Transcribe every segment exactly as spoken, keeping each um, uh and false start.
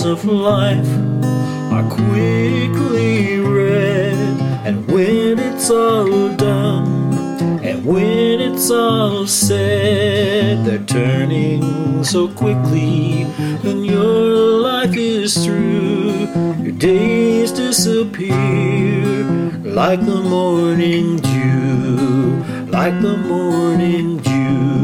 pages of life are quickly read, and when it's all done, and when it's all said, they're turning so quickly, then your life is through. Your days disappear like the morning dew, like the morning dew.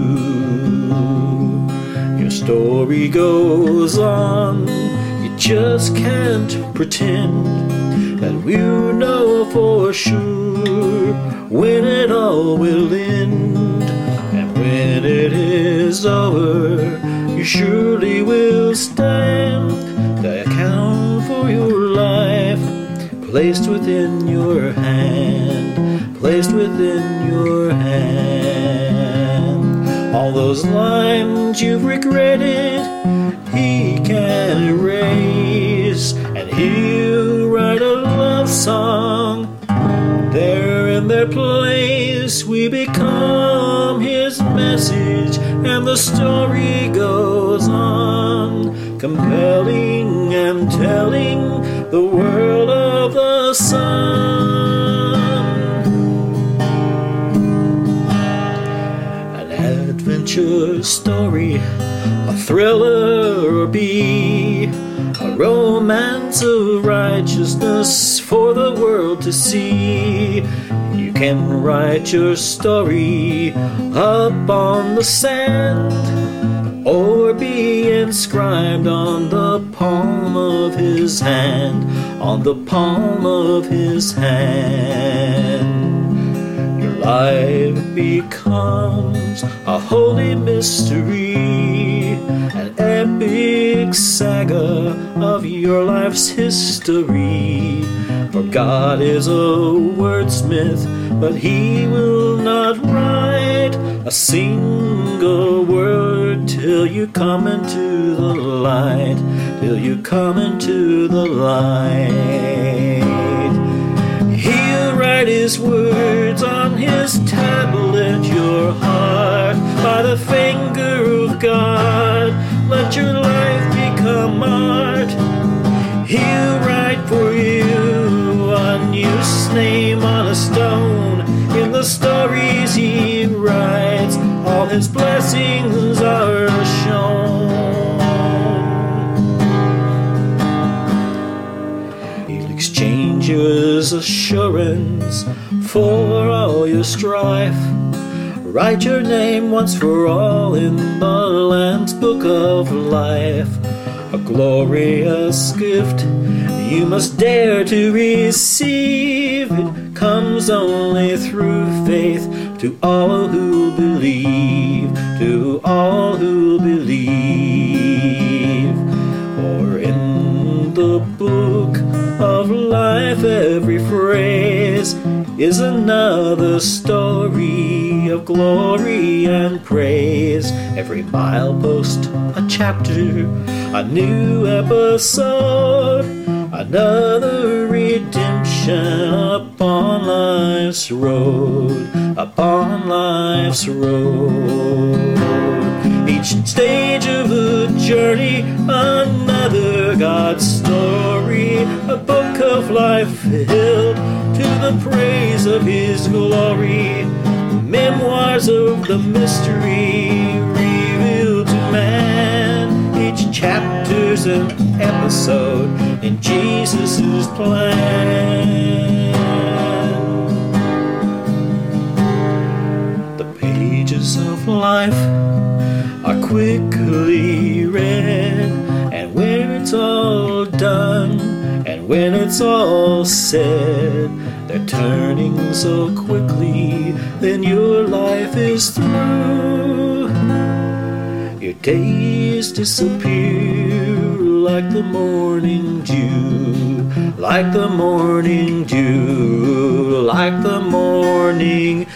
Your story goes on, you just can't pretend that we'll know for sure when it all will end. And when it is over, you surely will stand to account for your life, placed within your hand, placed within your hand. All those lines you've regretted, He can erase, and He'll write a love song. There in their place we become His message, and the story goes on, compelling and telling the world of the sun. An adventure story, a thriller or be, a romance of righteousness for the world to see. You can write your story up on the sand, or be inscribed on the palm of His hand, on the palm of His hand. Your life becomes a holy mystery, an epic saga of your life's history. For God is a wordsmith, but He will not write a single word till you come into the light, till you come into the light. He'll write His words on His tablet, your heart, by the finger of God. Let your life become art. He'll write for you a new name on a stone. In the stories He writes, all His blessings are shown. He'll exchange His assurance for all your strife. Write your name once for all in the Lamb's book of life. A glorious gift you must dare to receive. It comes only through faith to all who believe, to all who believe. For in the book of life every phrase is another story of glory and praise. Every milepost a chapter, a new episode, another redemption upon life's road, upon life's road. Each stage of the journey, another God's story, a book of life filled to the praise of His glory. Memoirs of the mystery revealed to man. Each chapter's an episode in Jesus' plan. The pages of life are quickly read, and when it's all done, and when it's all said, they're turning so quickly, then your life is through. Your days disappear like the morning dew, like the morning dew, like the morning